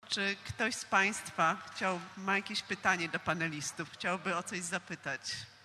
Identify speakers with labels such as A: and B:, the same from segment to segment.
A: Czy ktoś z Państwa ma jakieś pytanie do panelistów? Chciałby o coś zapytać?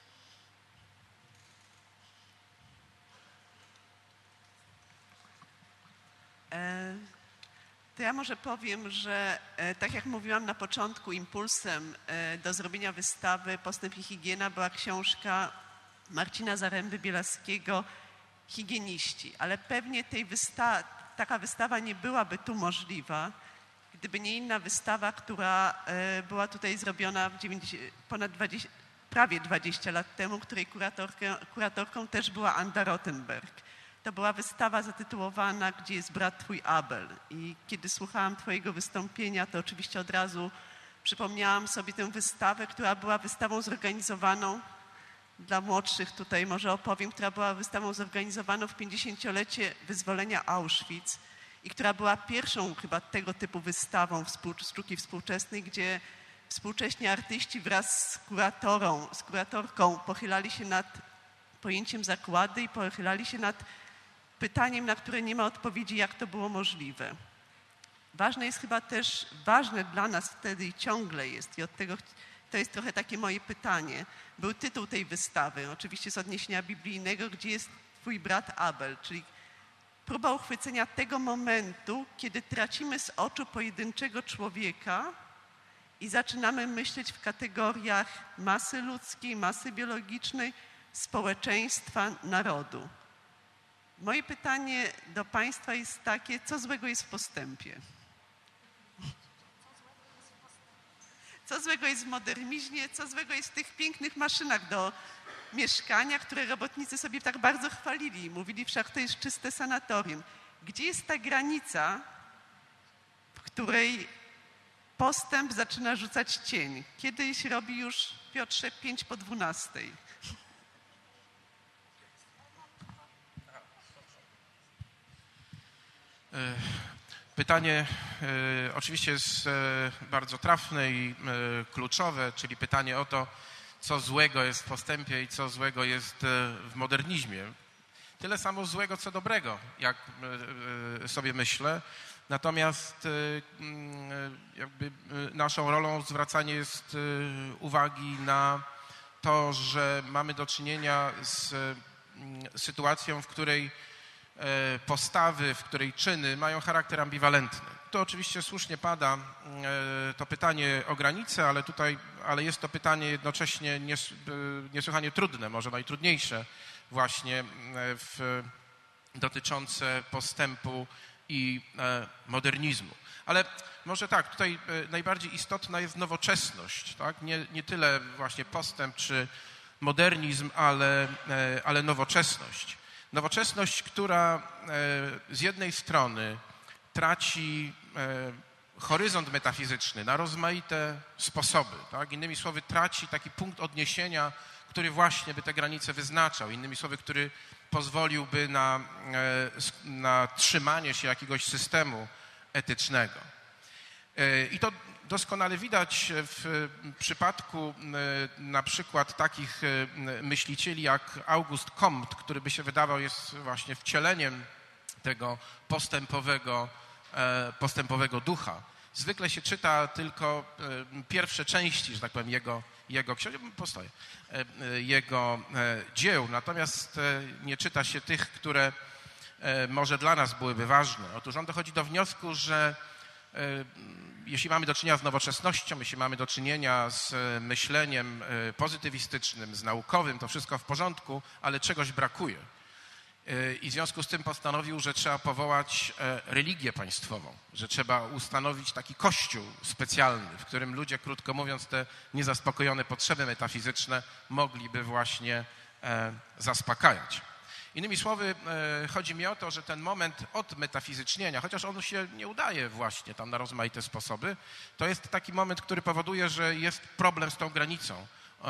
A: To ja może powiem, że tak jak mówiłam na początku, impulsem do zrobienia wystawy Postęp i higiena była książka Marcina Zaręby-Bielaskiego Higieniści, ale pewnie taka wystawa nie byłaby tu możliwa, gdyby nie inna wystawa, która była tutaj zrobiona prawie 20 lat temu, której kuratorką też była Anda Rottenberg. To była wystawa zatytułowana Gdzie jest brat twój Abel? I kiedy słuchałam twojego wystąpienia, to oczywiście od razu przypomniałam sobie tę wystawę, która była wystawą zorganizowaną, dla młodszych tutaj może opowiem, która była wystawą zorganizowaną w 50-lecie wyzwolenia Auschwitz i która była pierwszą chyba tego typu wystawą sztuki współczesnej, gdzie współcześni artyści wraz z kuratorką pochylali się nad pojęciem zagłady i pochylali się nad pytaniem, na które nie ma odpowiedzi, jak to było możliwe. Ważne jest chyba też, ważne dla nas wtedy i ciągle jest, i od tego to jest trochę takie moje pytanie. Był tytuł tej wystawy, oczywiście z odniesienia biblijnego, Gdzie jest twój brat Abel, czyli próba uchwycenia tego momentu, kiedy tracimy z oczu pojedynczego człowieka i zaczynamy myśleć w kategoriach masy ludzkiej, masy biologicznej, społeczeństwa, narodu. Moje pytanie do Państwa jest takie, co złego jest w postępie? Co złego jest w modernizmie? Co złego jest w tych pięknych maszynach do mieszkania, które robotnicy sobie tak bardzo chwalili? Mówili, że to jest czyste sanatorium. Gdzie jest ta granica, w której postęp zaczyna rzucać cień? Kiedyś robi już, Piotrze, 11:55.
B: Pytanie oczywiście jest bardzo trafne i kluczowe, czyli pytanie o to, co złego jest w postępie i co złego jest w modernizmie. Tyle samo złego, co dobrego, jak sobie myślę. Natomiast jakby naszą rolą zwracanie jest uwagi na to, że mamy do czynienia z sytuacją, w której postawy, w której czyny mają charakter ambiwalentny. To oczywiście słusznie pada to pytanie o granice, ale jest to pytanie jednocześnie niesłychanie trudne, może najtrudniejsze właśnie dotyczące postępu i modernizmu. Ale może tak, tutaj najbardziej istotna jest nowoczesność, tak? Nie tyle właśnie postęp czy modernizm, ale nowoczesność. Nowoczesność, która z jednej strony traci horyzont metafizyczny na rozmaite sposoby, tak? Innymi słowy traci taki punkt odniesienia, który właśnie by te granice wyznaczał, innymi słowy, który pozwoliłby na trzymanie się jakiegoś systemu etycznego. I to doskonale widać w przypadku na przykład takich myślicieli jak Auguste Comte, który by się wydawał jest właśnie wcieleniem tego postępowego ducha. Zwykle się czyta tylko pierwsze części, że tak powiem, jego dzieł, natomiast nie czyta się tych, które może dla nas byłyby ważne. Otóż on dochodzi do wniosku, że jeśli mamy do czynienia z nowoczesnością, jeśli mamy do czynienia z myśleniem pozytywistycznym, z naukowym, to wszystko w porządku, ale czegoś brakuje. I w związku z tym postanowił, że trzeba powołać religię państwową, że trzeba ustanowić taki kościół specjalny, w którym ludzie, krótko mówiąc, te niezaspokojone potrzeby metafizyczne mogliby właśnie zaspokajać. Innymi słowy, chodzi mi o to, że ten moment odmetafizycznienia, chociaż on się nie udaje właśnie tam na rozmaite sposoby, to jest taki moment, który powoduje, że jest problem z tą granicą,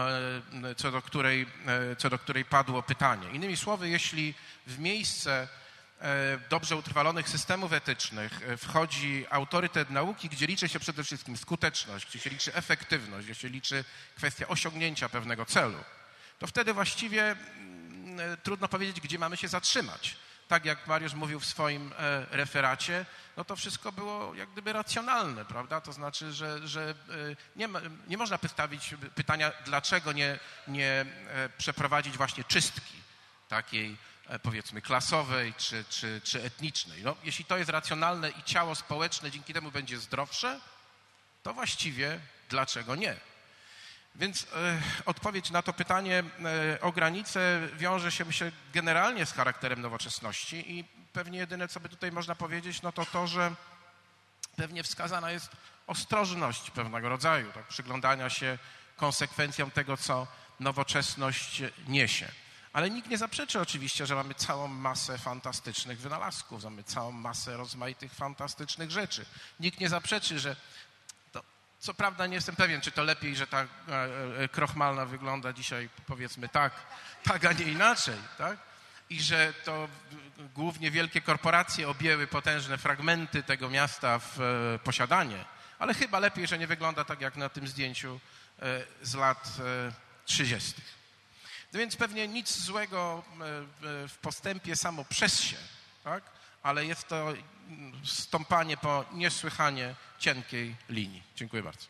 B: co do której padło pytanie. Innymi słowy, jeśli w miejsce dobrze utrwalonych systemów etycznych wchodzi autorytet nauki, gdzie liczy się przede wszystkim skuteczność, gdzie się liczy efektywność, gdzie się liczy kwestia osiągnięcia pewnego celu, to wtedy właściwie trudno powiedzieć, gdzie mamy się zatrzymać. tak jak Mariusz mówił w swoim referacie, no to wszystko było jak gdyby racjonalne, prawda? To znaczy, że nie można postawić pytania, dlaczego nie przeprowadzić właśnie czystki takiej, powiedzmy, klasowej czy etnicznej. No, jeśli to jest racjonalne i ciało społeczne dzięki temu będzie zdrowsze, to właściwie dlaczego nie? Więc odpowiedź na to pytanie o granice wiąże się, myślę, generalnie z charakterem nowoczesności i pewnie jedyne, co by tutaj można powiedzieć, no to, że pewnie wskazana jest ostrożność pewnego rodzaju, tak, przyglądania się konsekwencjom tego, co nowoczesność niesie. Ale nikt nie zaprzeczy oczywiście, że mamy całą masę fantastycznych wynalazków, mamy całą masę rozmaitych fantastycznych rzeczy. Nikt nie zaprzeczy, że co prawda nie jestem pewien, czy to lepiej, że ta krochmalna wygląda dzisiaj, powiedzmy tak, a nie inaczej, tak? I że to głównie wielkie korporacje objęły potężne fragmenty tego miasta w posiadanie, ale chyba lepiej, że nie wygląda tak jak na tym zdjęciu z lat 30. No więc pewnie nic złego w postępie samo przez się, tak? Ale jest to stąpanie po niesłychanie cienkiej linii. Dziękuję bardzo.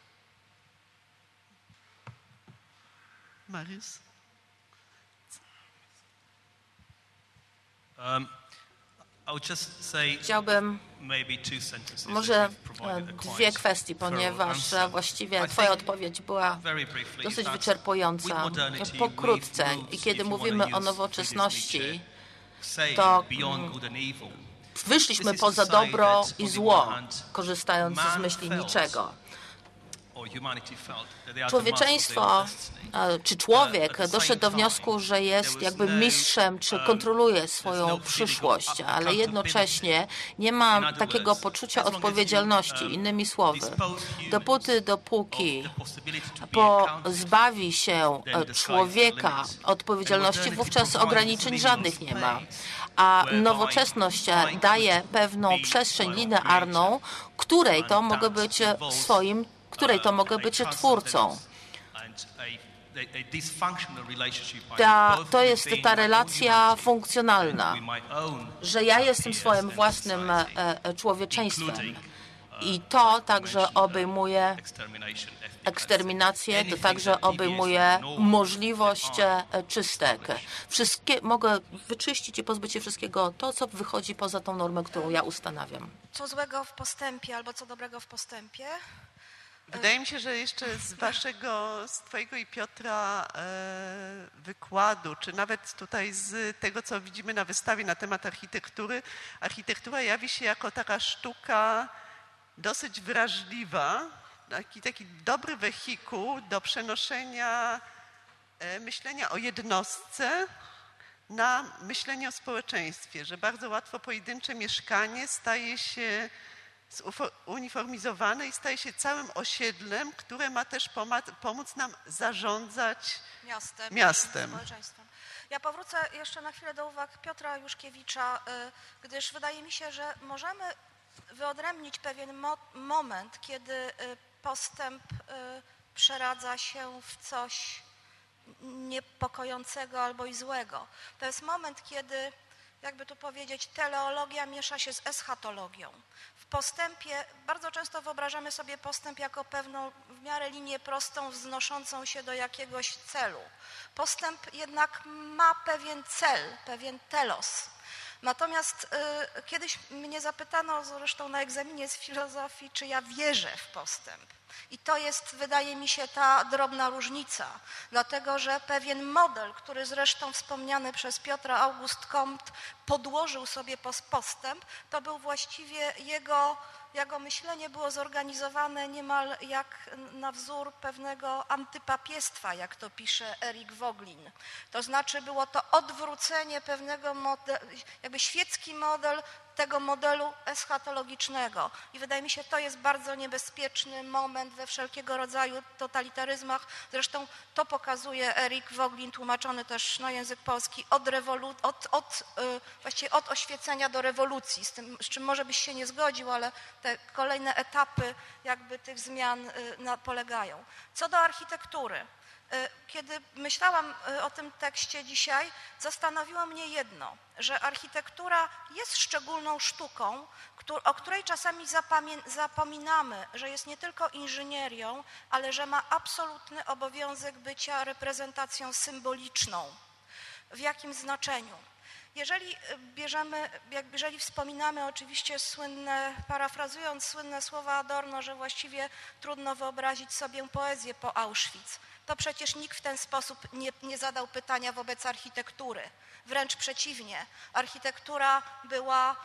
A: Mariusz?
C: Chciałbym może dwie kwestie, ponieważ właściwie Twoja odpowiedź była dosyć wyczerpująca. Pokrótce, i kiedy mówimy o nowoczesności, to wyszliśmy poza dobro i zło, korzystając z myśli niczego. Człowieczeństwo, czy człowiek doszedł do wniosku, że jest jakby mistrzem, czy kontroluje swoją przyszłość, ale jednocześnie nie ma takiego poczucia odpowiedzialności. Innymi słowy, dopóki pozbawi się człowieka odpowiedzialności, wówczas ograniczeń żadnych nie ma. A nowoczesność daje pewną przestrzeń linearną, której to mogę być twórcą. To jest ta relacja funkcjonalna, że ja jestem swoim własnym człowieczeństwem. I to także obejmuje eksterminację, to także obejmuje możliwość czystek. Mogę wyczyścić i pozbyć się wszystkiego to, co wychodzi poza tą normę, którą ja ustanawiam.
D: Co złego w postępie albo co dobrego w postępie?
A: Wydaje mi się, że jeszcze z Twojego i Piotra wykładu, czy nawet tutaj z tego, co widzimy na wystawie na temat architektury, architektura jawi się jako taka sztuka dosyć wrażliwa, taki dobry wehikuł do przenoszenia myślenia o jednostce na myślenie o społeczeństwie, że bardzo łatwo pojedyncze mieszkanie staje się zuniformizowane i staje się całym osiedlem, które ma też pomóc nam zarządzać miastem.
D: Społeczeństwem. Ja powrócę jeszcze na chwilę do uwag Piotra Juszkiewicza, gdyż wydaje mi się, że możemy wyodrębnić pewien moment, kiedy postęp przeradza się w coś niepokojącego albo i złego. To jest moment, kiedy, jakby tu powiedzieć, teleologia miesza się z eschatologią. W postępie bardzo często wyobrażamy sobie postęp jako pewną w miarę linię prostą, wznoszącą się do jakiegoś celu. Postęp jednak ma pewien cel, pewien telos. Natomiast kiedyś mnie zapytano, zresztą na egzaminie z filozofii, czy ja wierzę w postęp. I to jest, wydaje mi się, ta drobna różnica, dlatego że pewien model, który zresztą wspomniany przez Piotra August Comte podłożył sobie postęp, to był właściwie jego myślenie było zorganizowane niemal jak na wzór pewnego antypapiestwa, jak to pisze Erik Voegelin. To znaczy było to odwrócenie pewnego modelu, jakby świecki model tego modelu eschatologicznego. I wydaje mi się, to jest bardzo niebezpieczny moment we wszelkiego rodzaju totalitaryzmach. Zresztą to pokazuje Erik Voegelin, tłumaczony też na język polski, właściwie od oświecenia do rewolucji, z czym może byś się nie zgodził, ale te kolejne etapy jakby tych zmian polegają. Co do architektury. Kiedy myślałam o tym tekście dzisiaj, zastanowiło mnie jedno, że architektura jest szczególną sztuką, o której czasami zapominamy, że jest nie tylko inżynierią, ale że ma absolutny obowiązek bycia reprezentacją symboliczną. W jakim znaczeniu? Jeżeli wspominamy oczywiście parafrazując słynne słowa Adorno, że właściwie trudno wyobrazić sobie poezję po Auschwitz, to przecież nikt w ten sposób nie zadał pytania wobec architektury. Wręcz przeciwnie, architektura była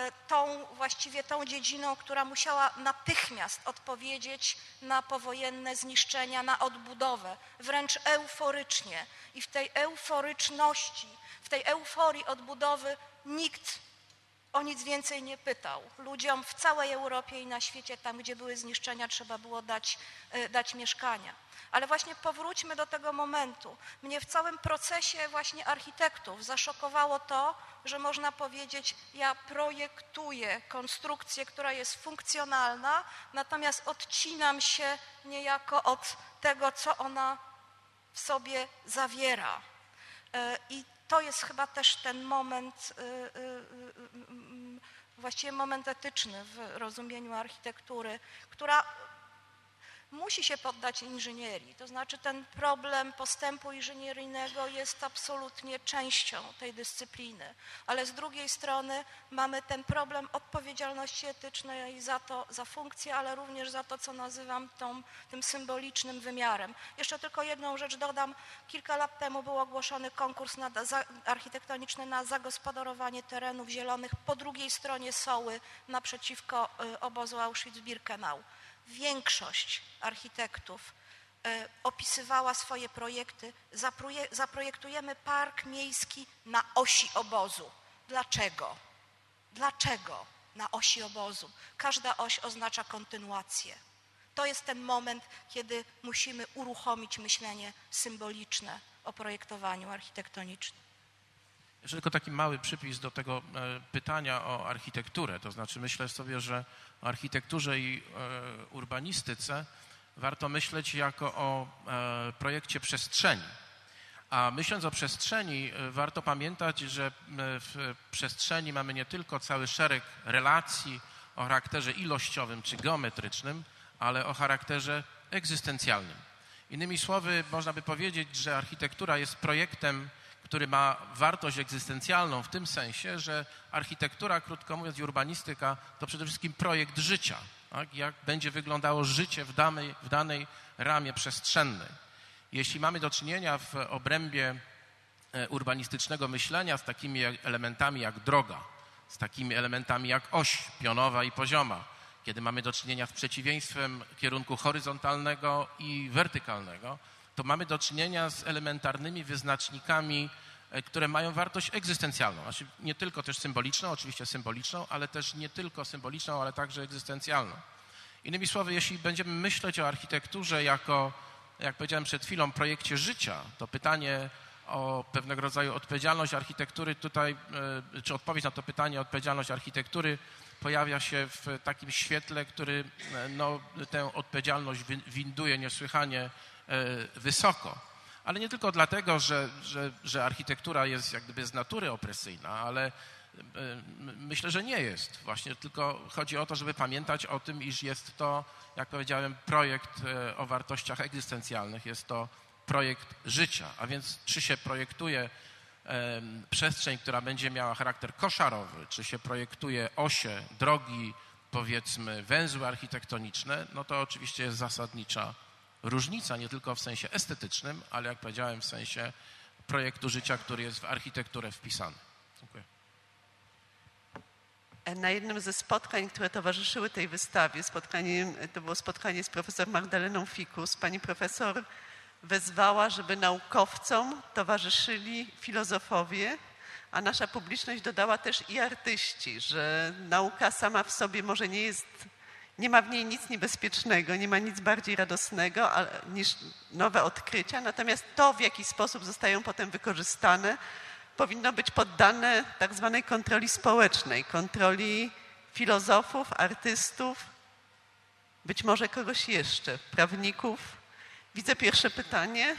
D: tą dziedziną, która musiała natychmiast odpowiedzieć na powojenne zniszczenia, na odbudowę, wręcz euforycznie. I w tej euforyczności, w tej euforii odbudowy nikt o nic więcej nie pytał. Ludziom w całej Europie i na świecie, tam gdzie były zniszczenia, trzeba było dać mieszkania. Ale właśnie powróćmy do tego momentu. Mnie w całym procesie właśnie architektów zaszokowało to, że można powiedzieć, ja projektuję konstrukcję, która jest funkcjonalna, natomiast odcinam się niejako od tego, co ona w sobie zawiera. I to jest chyba też ten moment, właściwie moment etyczny w rozumieniu architektury, która musi się poddać inżynierii. To znaczy ten problem postępu inżynieryjnego jest absolutnie częścią tej dyscypliny, ale z drugiej strony mamy ten problem odpowiedzialności etycznej za funkcję, ale również za to, co nazywam tym symbolicznym wymiarem. Jeszcze tylko jedną rzecz dodam. Kilka lat temu był ogłoszony konkurs architektoniczny na zagospodarowanie terenów zielonych po drugiej stronie Soły naprzeciwko obozu Auschwitz-Birkenau. Większość architektów opisywała swoje projekty. Zaprojektujemy park miejski na osi obozu. Dlaczego? Dlaczego na osi obozu? Każda oś oznacza kontynuację. To jest ten moment, kiedy musimy uruchomić myślenie symboliczne o projektowaniu architektonicznym.
B: Jeszcze tylko taki mały przypis do tego pytania o architekturę. To znaczy myślę sobie, że o architekturze i urbanistyce warto myśleć jako o projekcie przestrzeni. A myśląc o przestrzeni, warto pamiętać, że w przestrzeni mamy nie tylko cały szereg relacji o charakterze ilościowym czy geometrycznym, ale o charakterze egzystencjalnym. Innymi słowy, można by powiedzieć, że architektura jest projektem, który ma wartość egzystencjalną w tym sensie, że architektura, krótko mówiąc, i urbanistyka to przede wszystkim projekt życia. Tak? Jak będzie wyglądało życie w danej ramie przestrzennej. Jeśli mamy do czynienia w obrębie urbanistycznego myślenia z takimi elementami jak droga, z takimi elementami jak oś pionowa i pozioma, kiedy mamy do czynienia z przeciwieństwem kierunku horyzontalnego i wertykalnego, to mamy do czynienia z elementarnymi wyznacznikami, które mają wartość egzystencjalną. Znaczy nie tylko też symboliczną, oczywiście symboliczną, ale też nie tylko symboliczną, ale także egzystencjalną. Innymi słowy, jeśli będziemy myśleć o architekturze jako, jak powiedziałem przed chwilą, projekcie życia, to pytanie o pewnego rodzaju odpowiedzialność architektury tutaj, czy odpowiedź na to pytanie o odpowiedzialność architektury pojawia się w takim świetle, który tę odpowiedzialność winduje niesłychanie wysoko. Ale nie tylko dlatego, że architektura jest jak gdyby z natury opresyjna, ale myślę, że nie jest. Właśnie tylko chodzi o to, żeby pamiętać o tym, iż jest to, jak powiedziałem, projekt o wartościach egzystencjalnych. Jest to projekt życia. A więc czy się projektuje przestrzeń, która będzie miała charakter koszarowy, czy się projektuje osie, drogi, powiedzmy węzły architektoniczne, no to oczywiście jest zasadnicza różnica, nie tylko w sensie estetycznym, ale jak powiedziałem w sensie projektu życia, który jest w architekturę wpisany. Dziękuję.
A: Na jednym ze spotkań, które towarzyszyły tej wystawie, to było spotkanie z profesor Magdaleną Fikus, pani profesor wezwała, żeby naukowcom towarzyszyli filozofowie, a nasza publiczność dodała też i artyści, że nauka sama w sobie może nie ma w niej nic niebezpiecznego, nie ma nic bardziej radosnego niż nowe odkrycia, natomiast to, w jaki sposób zostają potem wykorzystane, powinno być poddane tak zwanej kontroli społecznej, kontroli filozofów, artystów, być może kogoś jeszcze, prawników Widzę pierwsze pytanie.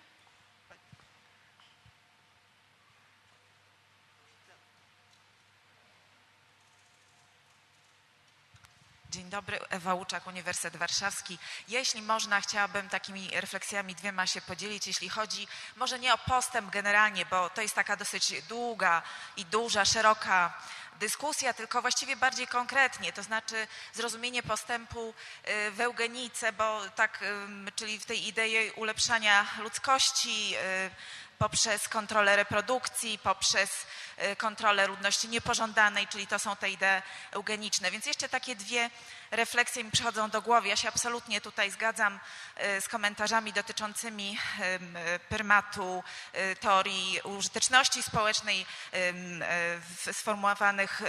E: Dzień dobry, Ewa Łuczak, Uniwersytet Warszawski. Jeśli można, chciałabym takimi refleksjami 2 się podzielić, jeśli chodzi może nie o postęp generalnie, bo to jest taka dosyć długa i duża, szeroka dyskusja, tylko właściwie bardziej konkretnie, to znaczy zrozumienie postępu w eugenice, bo tak, czyli w tej idei ulepszania ludzkości poprzez kontrolę reprodukcji, poprzez kontrolę ludności niepożądanej, czyli to są te idee eugeniczne. Więc jeszcze takie 2 refleksje mi przychodzą do głowy. Ja się absolutnie tutaj zgadzam z komentarzami dotyczącymi prymatu teorii użyteczności społecznej sformułowanych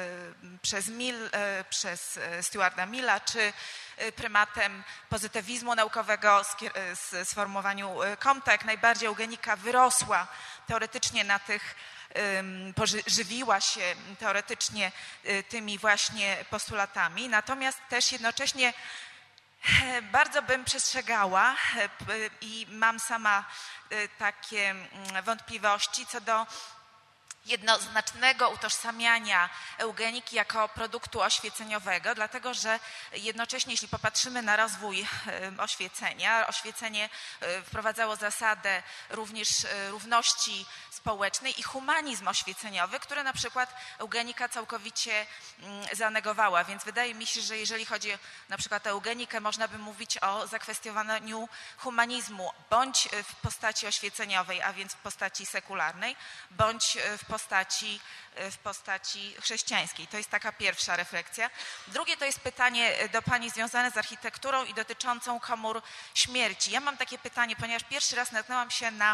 E: przez Stuarta Milla, czy prymatem pozytywizmu naukowego z sformułowaniu Comte'a. Jak najbardziej eugenika wyrosła teoretycznie na tych, żywiła się teoretycznie tymi właśnie postulatami, natomiast też jednocześnie bardzo bym przestrzegała i mam sama takie wątpliwości co do jednoznacznego utożsamiania eugeniki jako produktu oświeceniowego, dlatego że jednocześnie, jeśli popatrzymy na rozwój oświecenia, oświecenie wprowadzało zasadę również równości społecznej i humanizm oświeceniowy, który na przykład eugenika całkowicie zanegowała. Więc wydaje mi się, że jeżeli chodzi na przykład o eugenikę, można by mówić o zakwestionowaniu humanizmu, bądź w postaci oświeceniowej, a więc w postaci sekularnej, bądź w postaci chrześcijańskiej. To jest taka pierwsza refleksja. Drugie to jest pytanie do Pani związane z architekturą i dotyczącą komór śmierci. Ja mam takie pytanie, ponieważ pierwszy raz natknęłam się na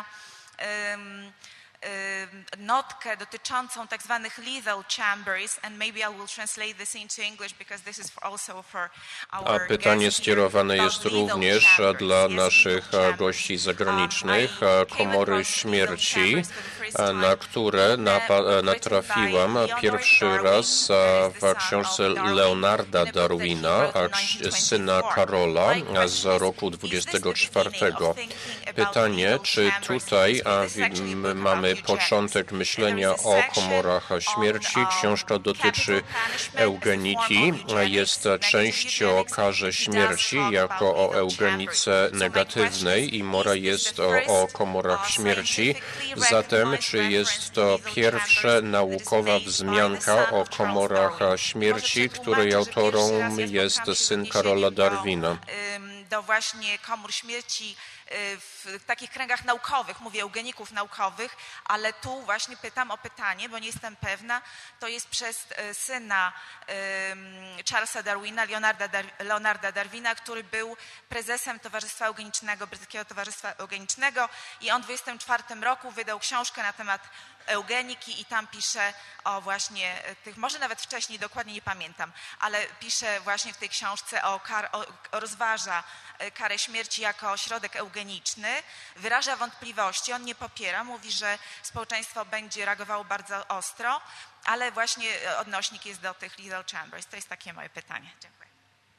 E: notkę dotyczącą tak zwanych lethal chambers, and maybe I will translate this into English because this is also for our
F: A pytanie skierowane jest również dla naszych gości zagranicznych. Komory śmierci, na które natrafiłam pierwszy raz w książce Leonarda Darwina, syna Karola z roku 24. Pytanie, czy tutaj mamy początek myślenia o komorach śmierci. Książka dotyczy eugeniki. Jest część o karze śmierci jako o eugenice negatywnej i mora jest o komorach śmierci. Zatem, czy jest to pierwsza naukowa wzmianka o komorach śmierci, której autorem jest syn Karola Darwina?
E: Do właśnie komór śmierci w takich kręgach naukowych, mówię eugeników naukowych, ale tu właśnie pytam o pytanie, bo nie jestem pewna, to jest przez syna Charlesa Darwina, Leonarda Darwina, który był prezesem Towarzystwa Eugenicznego, Brytyjskiego Towarzystwa Eugenicznego i on w 1924 roku wydał książkę na temat eugeniki i tam pisze o właśnie tych, może nawet wcześniej, dokładnie nie pamiętam, ale pisze właśnie w tej książce rozważa karę śmierci jako środek eugeniczny, wyraża wątpliwości, on nie popiera, mówi, że społeczeństwo będzie reagowało bardzo ostro, ale właśnie odnośnik jest do tych lethal chambers. To jest takie moje pytanie. Dziękuję.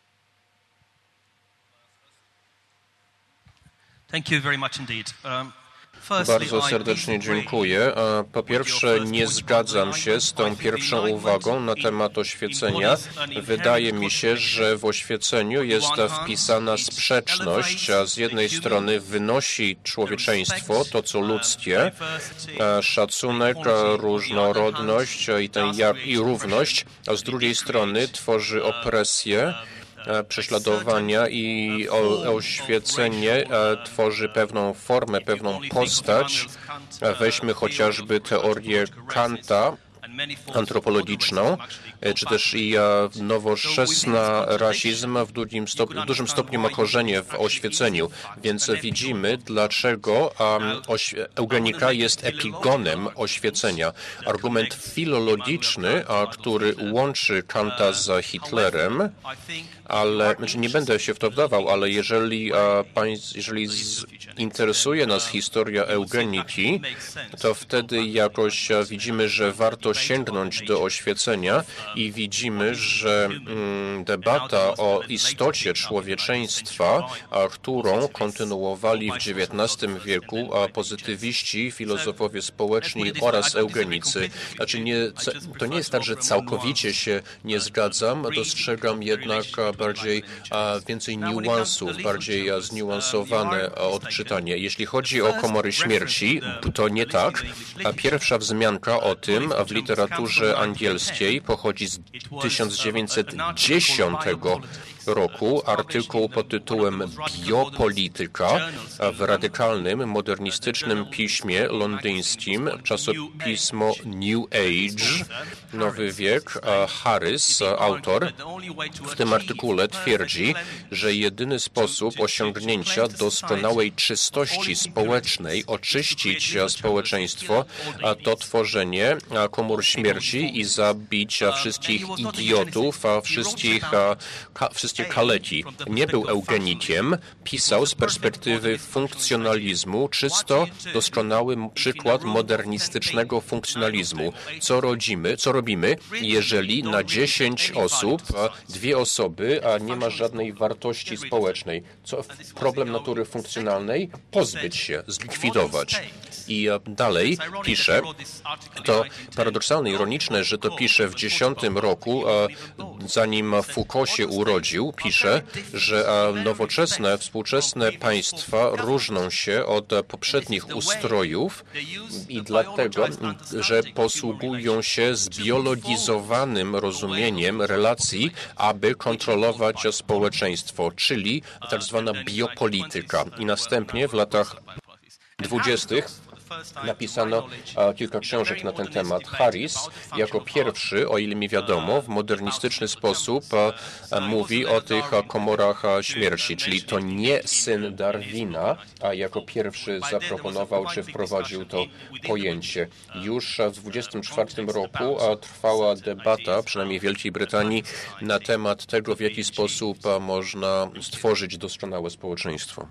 G: Thank you very much indeed.
F: Bardzo serdecznie dziękuję. Po pierwsze, nie zgadzam się z tą pierwszą uwagą na temat oświecenia. Wydaje mi się, że w oświeceniu jest wpisana sprzeczność. Z jednej strony wynosi człowieczeństwo, to co ludzkie, szacunek, różnorodność i równość, a z drugiej strony tworzy opresję, prześladowania i oświecenie tworzy pewną formę, pewną postać. Weźmy chociażby teorię Kanta antropologiczną, czy też i nowoczesny rasizm w dużym stopniu ma korzenie w oświeceniu, więc widzimy, dlaczego eugenika jest epigonem oświecenia. Argument filologiczny, który łączy Kanta z Hitlerem, ale nie będę się w to wdawał, ale jeżeli interesuje nas historia eugeniki, to wtedy jakoś widzimy, że warto sięgnąć do oświecenia i widzimy, że debata o istocie człowieczeństwa, którą kontynuowali w XIX wieku pozytywiści, filozofowie społeczni oraz eugenicy. Znaczy to nie jest tak, że całkowicie się nie zgadzam, dostrzegam jednak więcej niuansów, bardziej zniuansowane odczytanie. Jeśli chodzi o komory śmierci, to nie tak. Pierwsza wzmianka o tym w literaturze angielskiej pochodzi z 1910 roku, artykuł pod tytułem Biopolityka w radykalnym, modernistycznym piśmie londyńskim, czasopismo New Age, Nowy Wiek. Harris, autor, w tym artykule twierdzi, że jedyny sposób osiągnięcia doskonałej czystości społecznej, oczyścić społeczeństwo, to tworzenie komór śmierci i zabicia wszystkich idiotów, wszystkie kaleki. Nie był eugenikiem, pisał z perspektywy funkcjonalizmu, czysto doskonały przykład modernistycznego funkcjonalizmu. Co robimy, jeżeli na 10 osób, 2 osoby, a nie ma żadnej wartości społecznej? Problem natury funkcjonalnej? Pozbyć się, zlikwidować. I dalej pisze, to paradoksalne, ironiczne, że to pisze w 10 roku, zanim Foucault się urodził, pisze, że nowoczesne, współczesne państwa różnią się od poprzednich ustrojów i dlatego, że posługują się zbiologizowanym rozumieniem relacji, aby kontrolować społeczeństwo, czyli tak zwana biopolityka. I następnie w latach 20. napisano kilka książek na ten temat. Harris jako pierwszy, o ile mi wiadomo, w modernistyczny sposób mówi o tych komorach śmierci, czyli to nie syn Darwina, a jako pierwszy zaproponował czy wprowadził to pojęcie. Już w 1924 roku trwała debata, przynajmniej w Wielkiej Brytanii, na temat tego, w jaki sposób można stworzyć doskonałe społeczeństwo.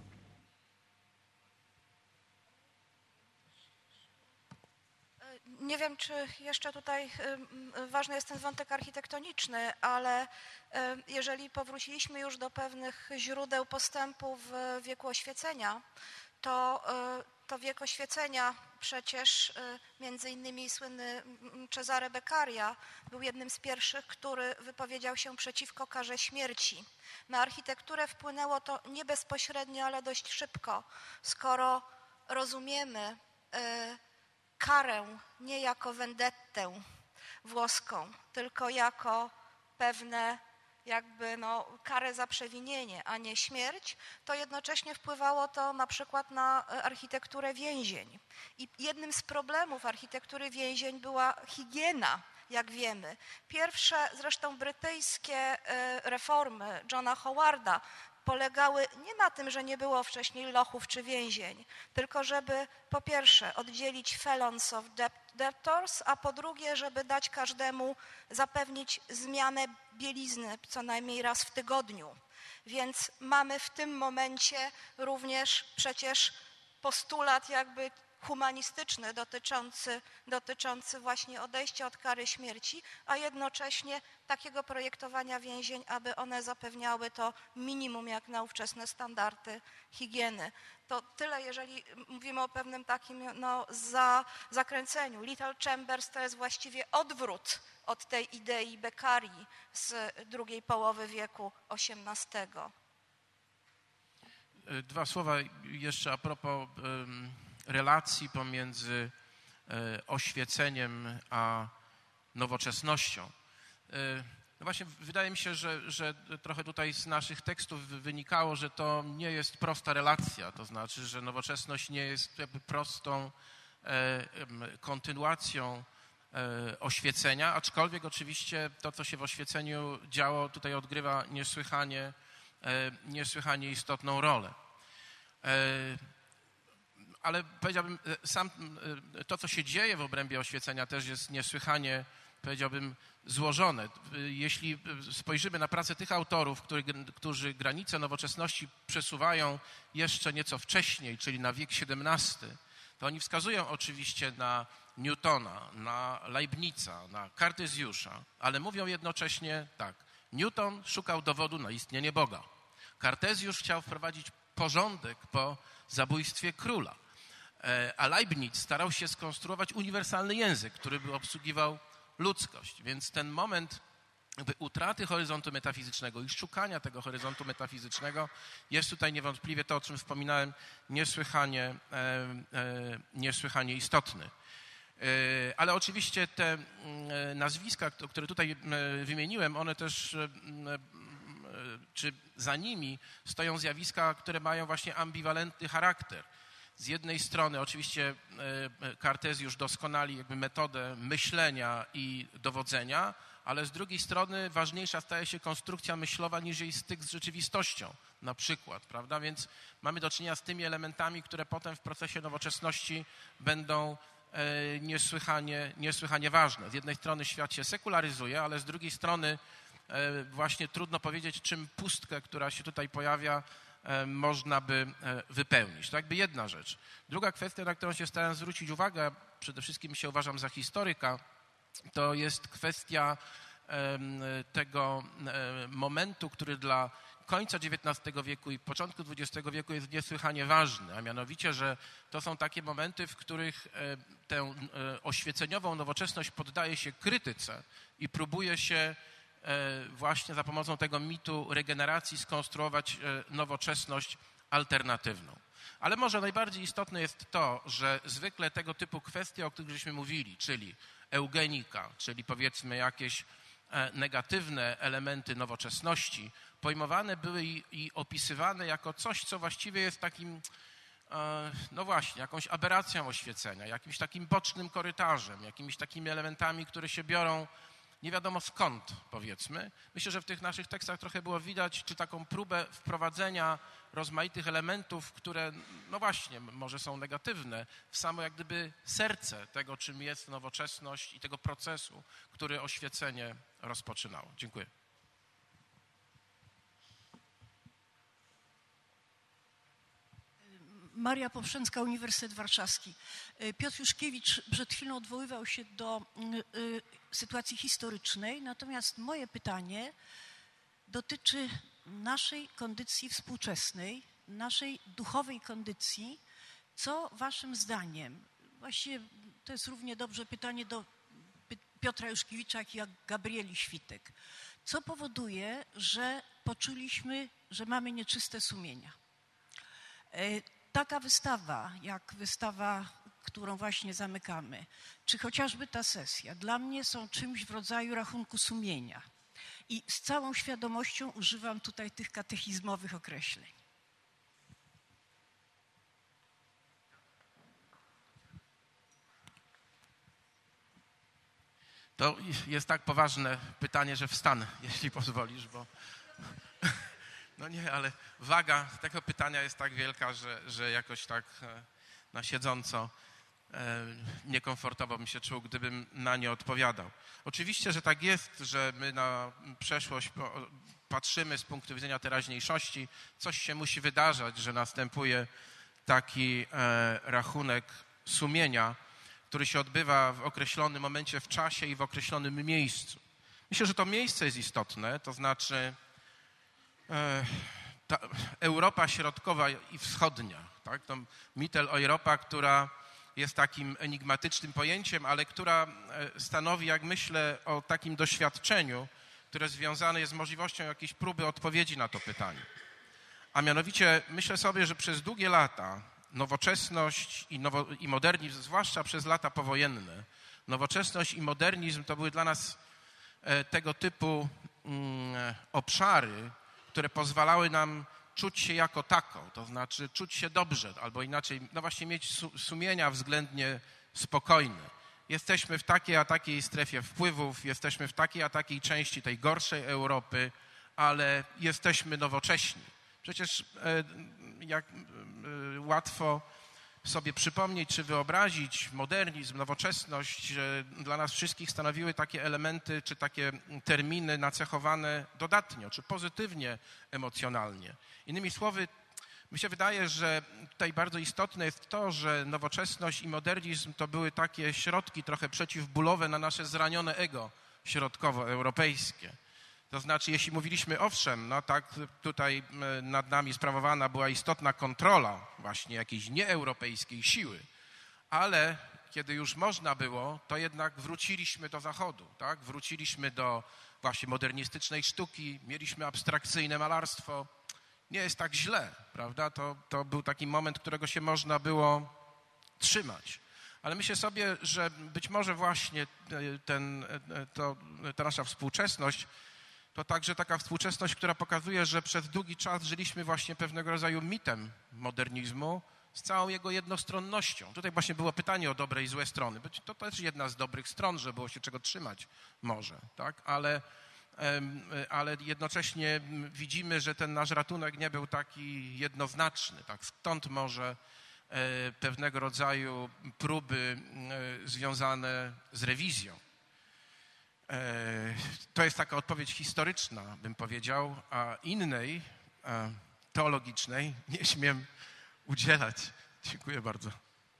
D: Nie wiem, czy jeszcze tutaj ważny jest ten wątek architektoniczny, ale jeżeli powróciliśmy już do pewnych źródeł postępu w wieku oświecenia, to wiek oświecenia przecież między innymi słynny Cesare Beccaria był jednym z pierwszych, który wypowiedział się przeciwko karze śmierci. Na architekturę wpłynęło to nie bezpośrednio, ale dość szybko, skoro rozumiemy karę nie jako vendettę włoską, tylko jako pewne karę za przewinienie, a nie śmierć, to jednocześnie wpływało to na przykład na architekturę więzień. I jednym z problemów architektury więzień była higiena, jak wiemy. Pierwsze zresztą brytyjskie reformy Johna Howarda polegały nie na tym, że nie było wcześniej lochów czy więzień, tylko żeby po pierwsze oddzielić felons of debtors, a po drugie, żeby dać każdemu zapewnić zmianę bielizny co najmniej raz w tygodniu. Więc mamy w tym momencie również przecież postulat jakby humanistyczny dotyczący właśnie odejścia od kary śmierci, a jednocześnie takiego projektowania więzień, aby one zapewniały to minimum jak na ówczesne standardy higieny. To tyle, jeżeli mówimy o pewnym takim zakręceniu. Little Chambers to jest właściwie odwrót od tej idei Beccarii z drugiej połowy wieku XVIII.
B: 2 słowa jeszcze a propos relacji pomiędzy oświeceniem a nowoczesnością. No właśnie, wydaje mi się, że trochę tutaj z naszych tekstów wynikało, że to nie jest prosta relacja, to znaczy, że nowoczesność nie jest jakby prostą kontynuacją oświecenia, aczkolwiek oczywiście to, co się w oświeceniu działo, tutaj odgrywa niesłychanie istotną rolę. Ale powiedziałbym, sam to, co się dzieje w obrębie oświecenia, też jest niesłychanie, powiedziałbym, złożone. Jeśli spojrzymy na pracę tych autorów, którzy granice nowoczesności przesuwają jeszcze nieco wcześniej, czyli na wiek XVII, to oni wskazują oczywiście na Newtona, na Leibniza, na Kartezjusza, ale mówią jednocześnie tak. Newton szukał dowodu na istnienie Boga. Kartezjusz chciał wprowadzić porządek po zabójstwie króla, a Leibniz starał się skonstruować uniwersalny język, który by obsługiwał ludzkość. Więc ten moment utraty horyzontu metafizycznego i szukania tego horyzontu metafizycznego jest tutaj niewątpliwie to, o czym wspominałem, niesłychanie istotny. Ale oczywiście te nazwiska, które tutaj wymieniłem, one też, czy za nimi stoją zjawiska, które mają właśnie ambiwalentny charakter. Z jednej strony oczywiście Kartezjusz doskonali jakby metodę myślenia i dowodzenia, ale z drugiej strony ważniejsza staje się konstrukcja myślowa niż jej styk z rzeczywistością na przykład, prawda? Więc mamy do czynienia z tymi elementami, które potem w procesie nowoczesności będą niesłychanie ważne. Z jednej strony świat się sekularyzuje, ale z drugiej strony właśnie trudno powiedzieć, czym pustkę, która się tutaj pojawia, można by wypełnić. To jakby jedna rzecz. Druga kwestia, na którą się starałem zwrócić uwagę, przede wszystkim się uważam za historyka, to jest kwestia tego momentu, który dla końca XIX wieku i początku XX wieku jest niesłychanie ważny, a mianowicie, że to są takie momenty, w których tę oświeceniową nowoczesność poddaje się krytyce i próbuje się właśnie za pomocą tego mitu regeneracji skonstruować nowoczesność alternatywną. Ale może najbardziej istotne jest to, że zwykle tego typu kwestie, o których żeśmy mówili, czyli eugenika, czyli powiedzmy jakieś negatywne elementy nowoczesności, pojmowane były i opisywane jako coś, co właściwie jest takim, no właśnie, jakąś aberracją oświecenia, jakimś takim bocznym korytarzem, jakimiś takimi elementami, które się biorą nie wiadomo skąd, powiedzmy. Myślę, że w tych naszych tekstach trochę było widać, czy taką próbę wprowadzenia rozmaitych elementów, które, no właśnie, może są negatywne, w samo jak gdyby serce tego, czym jest nowoczesność i tego procesu, który oświecenie rozpoczynało. Dziękuję.
H: Maria Poprzęcka, Uniwersytet Warszawski. Piotr Juszkiewicz przed chwilą odwoływał się do sytuacji historycznej, natomiast moje pytanie dotyczy naszej kondycji współczesnej, naszej duchowej kondycji. Co waszym zdaniem, właściwie to jest równie dobrze pytanie do Piotra Juszkiewicza, jak i Gabrieli Świtek, co powoduje, że poczuliśmy, że mamy nieczyste sumienia? Taka wystawa, jak wystawa, którą właśnie zamykamy, czy chociażby ta sesja, dla mnie są czymś w rodzaju rachunku sumienia. I z całą świadomością używam tutaj tych katechizmowych określeń.
B: To jest tak poważne pytanie, że wstanę, jeśli pozwolisz, bo... No nie, ale waga tego pytania jest tak wielka, że jakoś tak na siedząco niekomfortowo bym się czuł, gdybym na nie odpowiadał. Oczywiście, że tak jest, że my na przeszłość patrzymy z punktu widzenia teraźniejszości, coś się musi wydarzać, że następuje taki rachunek sumienia, który się odbywa w określonym momencie w czasie i w określonym miejscu. Myślę, że to miejsce jest istotne, to znaczy ta Europa Środkowa i Wschodnia, tak? To Mitteleuropa, która jest takim enigmatycznym pojęciem, ale która stanowi, jak myślę, o takim doświadczeniu, które związane jest z możliwością jakiejś próby odpowiedzi na to pytanie. A mianowicie myślę sobie, że przez długie lata nowoczesność i modernizm, zwłaszcza przez lata powojenne, nowoczesność i modernizm to były dla nas tego typu obszary, które pozwalały nam czuć się jako tako, to znaczy czuć się dobrze, albo inaczej, no właśnie mieć sumienia względnie spokojne. Jesteśmy w takiej a takiej strefie wpływów, jesteśmy w takiej a takiej części tej gorszej Europy, ale jesteśmy nowocześni. Przecież jak łatwo sobie przypomnieć czy wyobrazić modernizm, nowoczesność, dla nas wszystkich stanowiły takie elementy czy takie terminy nacechowane dodatnio czy pozytywnie emocjonalnie. Innymi słowy, Mi się wydaje, że tutaj bardzo istotne jest to, że nowoczesność i modernizm to były takie środki trochę przeciwbólowe na nasze zranione ego środkowoeuropejskie. To znaczy, jeśli mówiliśmy, owszem, no tak, tutaj nad nami sprawowana była istotna kontrola właśnie jakiejś nieeuropejskiej siły, ale kiedy już można było, to jednak wróciliśmy do Zachodu, tak? Wróciliśmy do właśnie modernistycznej sztuki, mieliśmy abstrakcyjne malarstwo. Nie jest tak źle, prawda? To był taki moment, którego się można było trzymać. Ale myślę sobie, że być może właśnie ta nasza współczesność to także taka współczesność, która pokazuje, że przez długi czas żyliśmy właśnie pewnego rodzaju mitem modernizmu z całą jego jednostronnością. Tutaj właśnie było pytanie o dobre i złe strony. To też jedna z dobrych stron, że było się czego trzymać może, tak? Ale jednocześnie widzimy, że ten nasz ratunek nie był taki jednoznaczny. Tak? Stąd może pewnego rodzaju próby związane z rewizją. To jest taka odpowiedź historyczna, bym powiedział, a innej, teologicznej nie śmiem udzielać. Dziękuję bardzo.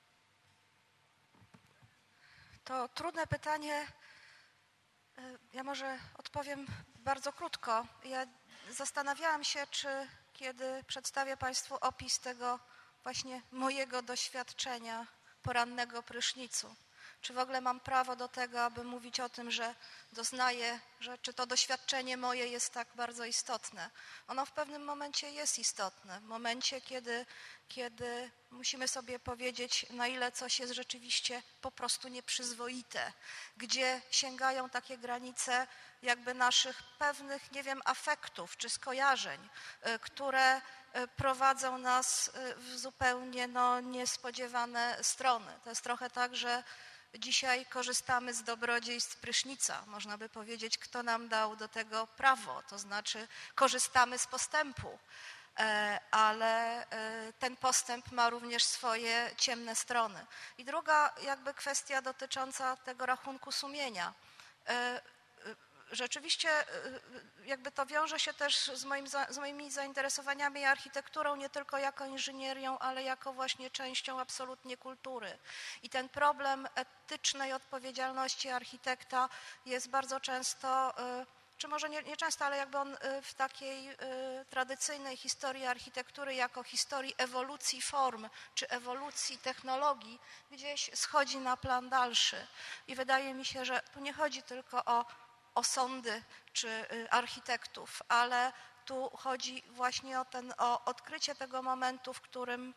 D: To trudne pytanie. Ja może odpowiem bardzo krótko. Ja zastanawiałam się, czy kiedy przedstawię Państwu opis tego właśnie mojego doświadczenia porannego prysznicu, czy w ogóle mam prawo do tego, aby mówić o tym, że doznaję, że czy to doświadczenie moje jest tak bardzo istotne. Ono w pewnym momencie jest istotne. W momencie, kiedy musimy sobie powiedzieć, na ile coś jest rzeczywiście po prostu nieprzyzwoite, gdzie sięgają takie granice jakby naszych pewnych, nie wiem, afektów czy skojarzeń, które prowadzą nas w zupełnie niespodziewane strony. To jest trochę tak, że dzisiaj korzystamy z dobrodziejstw prysznica. Można by powiedzieć, kto nam dał do tego prawo, to znaczy korzystamy z postępu, ale ten postęp ma również swoje ciemne strony. I druga jakby kwestia dotycząca tego rachunku sumienia. Rzeczywiście jakby to wiąże się też z moimi zainteresowaniami architekturą, nie tylko jako inżynierią, ale jako właśnie częścią absolutnie kultury. I ten problem etycznej odpowiedzialności architekta jest bardzo często, czy może nie często, ale jakby on w takiej tradycyjnej historii architektury jako historii ewolucji form czy ewolucji technologii gdzieś schodzi na plan dalszy. I wydaje mi się, że tu nie chodzi tylko o osądy czy architektów, ale tu chodzi właśnie o odkrycie tego momentu, w którym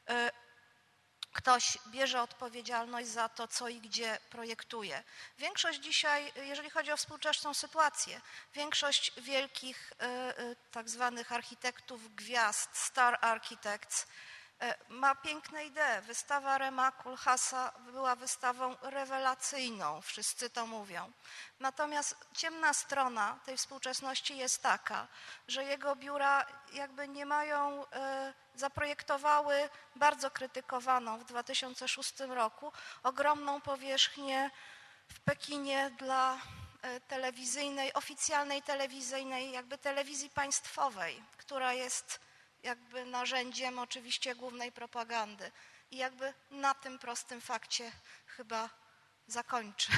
D: ktoś bierze odpowiedzialność za to, co i gdzie projektuje. Większość dzisiaj, jeżeli chodzi o współczesną sytuację, większość wielkich tak zwanych architektów gwiazd, star architects, ma piękne idee. Wystawa Rema Koolhaasa była wystawą rewelacyjną, wszyscy to mówią. Natomiast ciemna strona tej współczesności jest taka, że jego biura jakby nie mają, zaprojektowały bardzo krytykowaną w 2006 roku ogromną powierzchnię w Pekinie dla telewizyjnej, oficjalnej telewizyjnej, jakby telewizji państwowej, która jest jakby narzędziem oczywiście głównej propagandy. I jakby na tym prostym fakcie chyba zakończę.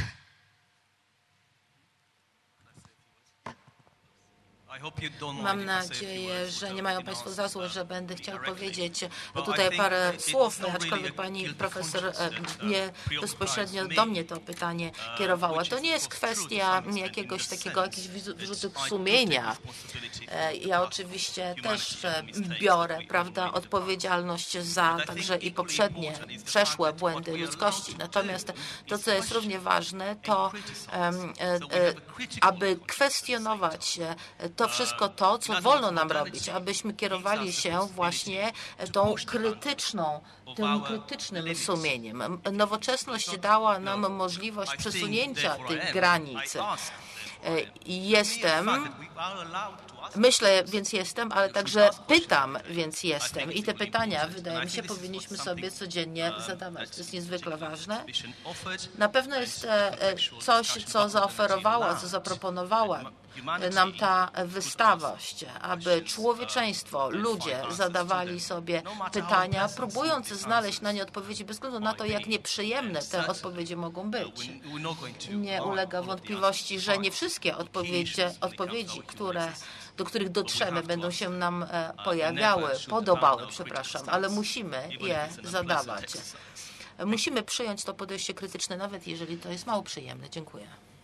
C: Mam nadzieję, że nie mają Państwo za złe, że będę chciał powiedzieć tutaj parę słów, aczkolwiek pani profesor nie bezpośrednio do mnie to pytanie kierowała. To nie jest kwestia jakichś wyrzutów sumienia. Ja oczywiście też biorę, prawda, odpowiedzialność za także i poprzednie, przeszłe błędy ludzkości. Natomiast to, co jest równie ważne, to aby kwestionować to wszystko to, co wolno nam robić, abyśmy kierowali się właśnie tym krytycznym sumieniem. Nowoczesność dała nam możliwość przesunięcia tych granic. Myślę, więc jestem, ale także pytam, więc jestem. I te pytania, wydaje mi się, powinniśmy sobie codziennie zadawać. To jest niezwykle ważne. Na pewno jest coś, co zaoferowała, co zaproponowała nam ta wystawość, aby człowieczeństwo, ludzie zadawali sobie pytania, próbując znaleźć na nie odpowiedzi bez względu na to, jak nieprzyjemne te odpowiedzi mogą być. Nie ulega wątpliwości, że nie wszystkie odpowiedzi, do których dotrzemy, będą się nam podobały, ale musimy je zadawać. Musimy przyjąć to podejście krytyczne, nawet jeżeli to jest mało przyjemne. Dziękuję.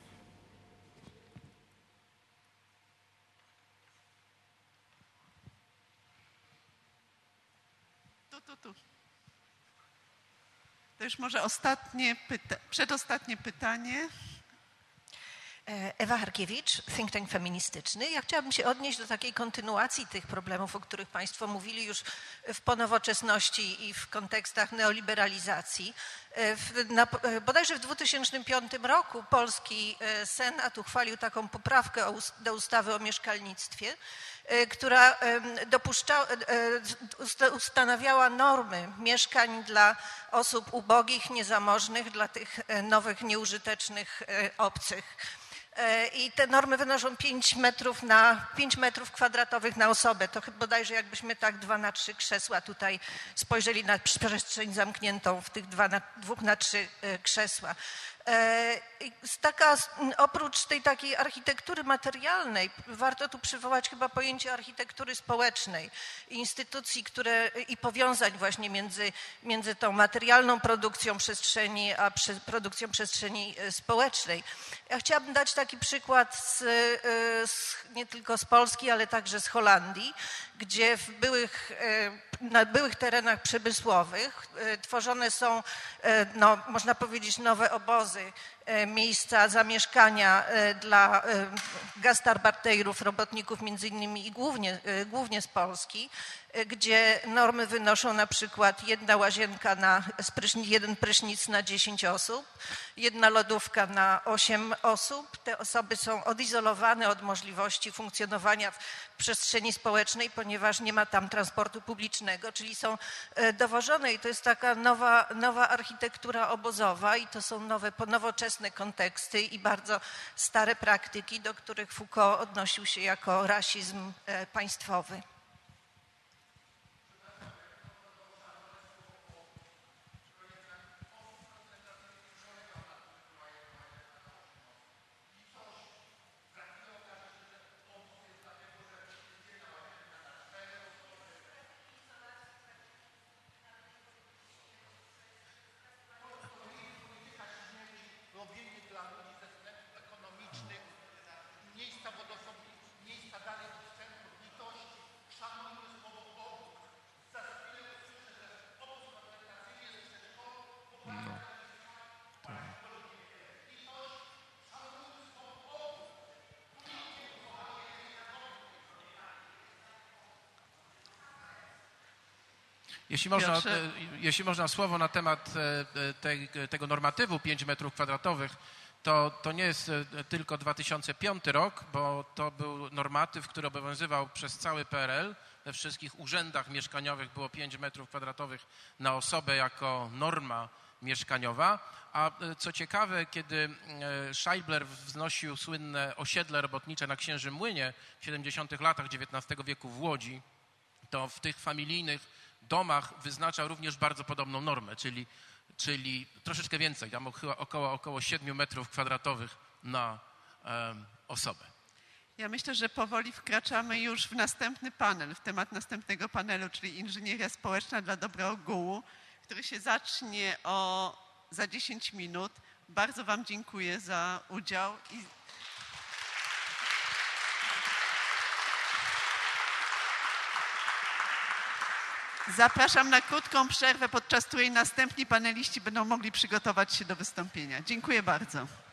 A: To już może przedostatnie pytanie.
I: Ewa Harkiewicz, think tank feministyczny. Ja chciałabym się odnieść do takiej kontynuacji tych problemów, o których Państwo mówili już w ponowoczesności i w kontekstach neoliberalizacji. Bodajże w 2005 roku polski Senat uchwalił taką poprawkę do ustawy o mieszkalnictwie, która ustanawiała normy mieszkań dla osób ubogich, niezamożnych, dla tych nowych, nieużytecznych obcych. I te normy wynoszą 5 metrów kwadratowych na osobę. To bodajże jakbyśmy tak 2 na 3 krzesła tutaj spojrzeli na przestrzeń zamkniętą w tych 2 na 3 krzesła. Oprócz tej takiej architektury materialnej warto tu przywołać chyba pojęcie architektury społecznej, instytucji, i powiązań właśnie między tą materialną produkcją przestrzeni a produkcją przestrzeni społecznej. Ja chciałabym dać taki przykład nie tylko z Polski, ale także z Holandii, gdzie na byłych terenach przemysłowych tworzone są, można powiedzieć, nowe obozy, miejsca zamieszkania dla gastarbeiterów, robotników między innymi i głównie z Polski, gdzie normy wynoszą na przykład 1 łazienka jeden prysznic na 10 osób, 1 lodówka na 8 osób. Te osoby są odizolowane od możliwości funkcjonowania w przestrzeni społecznej, ponieważ nie ma tam transportu publicznego, czyli są dowożone i to jest taka nowa architektura obozowa i to są nowoczesne konteksty i bardzo stare praktyki, do których Foucault odnosił się jako rasizm państwowy.
B: Jeśli można słowo na temat tego normatywu 5 metrów kwadratowych, to nie jest tylko 2005 rok, bo to był normatyw, który obowiązywał przez cały PRL. We wszystkich urzędach mieszkaniowych było 5 metrów kwadratowych na osobę jako norma mieszkaniowa. A co ciekawe, kiedy Scheibler wznosił słynne osiedle robotnicze na Księżym Młynie w 70. latach XIX wieku w Łodzi, to w tych familijnych domach wyznaczał również bardzo podobną normę, czyli troszeczkę więcej, tam około 7 metrów kwadratowych na osobę.
A: Ja myślę, że powoli wkraczamy już w następny panel, w temat następnego panelu, czyli inżynieria społeczna dla dobra ogółu, który się zacznie za 10 minut. Bardzo Wam dziękuję za udział. Zapraszam na krótką przerwę, podczas której następni paneliści będą mogli przygotować się do wystąpienia. Dziękuję bardzo.